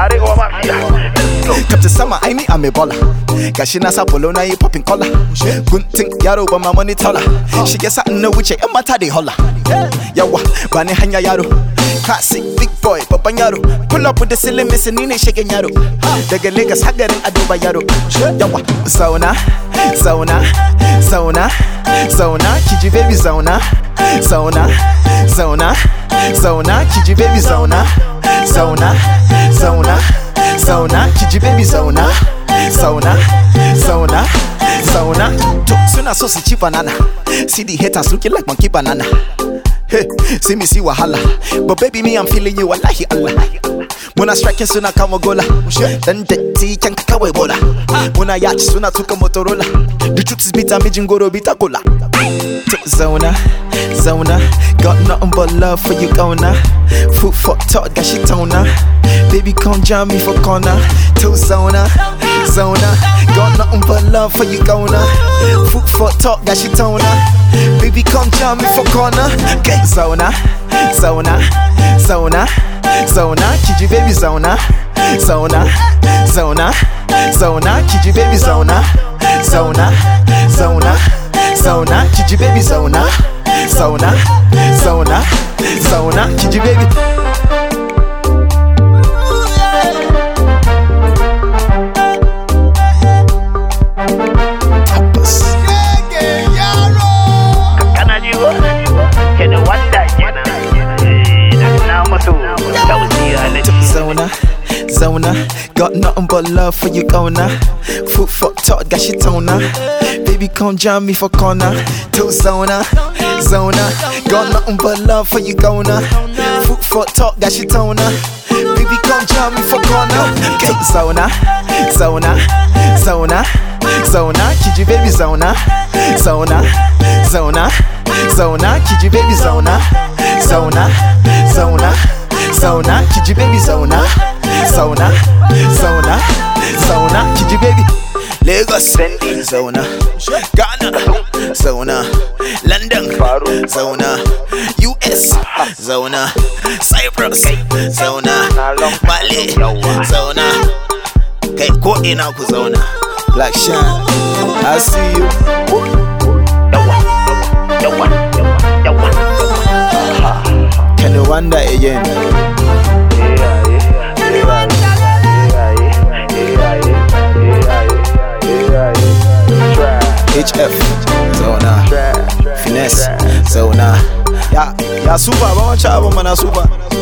Arewa Mafia. Captain Summer, I need a me baller. Gashina Sapolo, na you popping collar. Gunting Yaro, but my money taller. She gets out no witch, and mata de holla. Yawa, Bani Hanya Yaro. Classic big boy, Papa Yaro. Pull up with the silly missing in shaking Yaro. The Galegas Hagar and Adoba Yaro. Yawa, Zona, Zona, Zona, Zona, Kiji baby Zona, Zona, Zona, Zona, Kiji baby Zona, Zona, Zona, Zona, Kiji baby Zona, Zona, Zona, Zona. Sooner so cheap banana. See the haters looking like monkey banana. Hey, see me see wahala, but baby me I'm feeling you wallahi Allah. Muna striking sooner come gola, then the tea can kawe bola. Muna yacht sooner took a Motorola. The truth is bitter, me jingoro bitter cola. Zona, Zona, got nothing but love for you gonna. Food for thought, got shit toner. Baby come jam me for corner. To Zona, Zona, got nothing but love for you gonna. Food for thought, got shit toner. Baby come jam me for corner. Okay, Zona, Zona, Zona, Zona, Kiji baby Zona, Zona, Zona, Zona, Kiji baby Zona, Zona, Zona, Zona, Kiji baby Zona, Zona, Zona, Zona, Kiji baby. Zona, Zona, got nothing but love for you gonna. Food for thought, got shit toner. Baby come jam me for corner. To Zona, Zona, got nothing but love for you gonna. Food for thought, got shit toner. Baby come jam me for corner. Okay, Zona, Zona, Zona, Zona, Kiji baby Zona, Zona, Zona, Zona, Kiji baby Zona, Zona, Zona, Zona, Kiji baby Zona, Zona, Zona, Zona, Kiji baby. Lagos, Zona, Ghana, Zona, London, Zona, US, Zona, Cyprus, Zona, Mali, Zona. Okay, go in now, Zona. Black Shine, I see you. Can you wonder again? HF, Zona, Finesse, Zona. Yeah, super, I want to man, super.